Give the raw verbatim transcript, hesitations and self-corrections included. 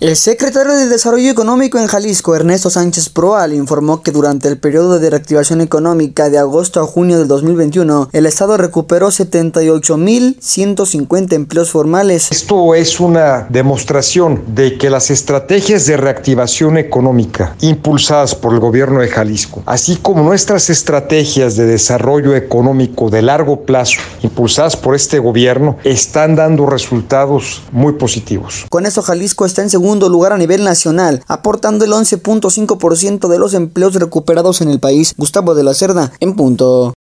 El secretario de Desarrollo Económico en Jalisco, Ernesto Sánchez Proal, informó que durante el periodo de reactivación económica de agosto a junio del dos mil veintiuno, el Estado recuperó setenta y ocho mil ciento cincuenta empleos formales. Esto es una demostración de que las estrategias de reactivación económica impulsadas por el gobierno de Jalisco, así como nuestras estrategias de desarrollo económico de largo plazo impulsadas por este gobierno, están dando resultados muy positivos. Con eso, Jalisco está en segundo lugar a nivel nacional, aportando el once punto cinco por ciento de los empleos recuperados en el país. Gustavo de la Cerda, en punto.